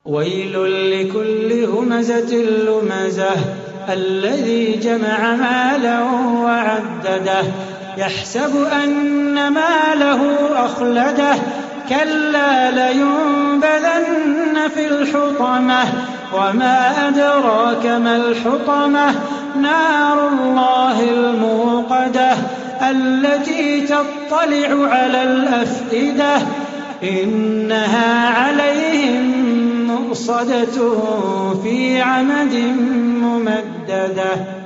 ويل لكل همزة لمزة الذي جمع مالا وعدده يحسب أن ماله أخلده كلا لينبذن في الحطمة وما أدراك ما الحطمة نار الله الموقدة التي تطلع على الأفئدة إنها عليهم مؤصدة في عمد ممددة.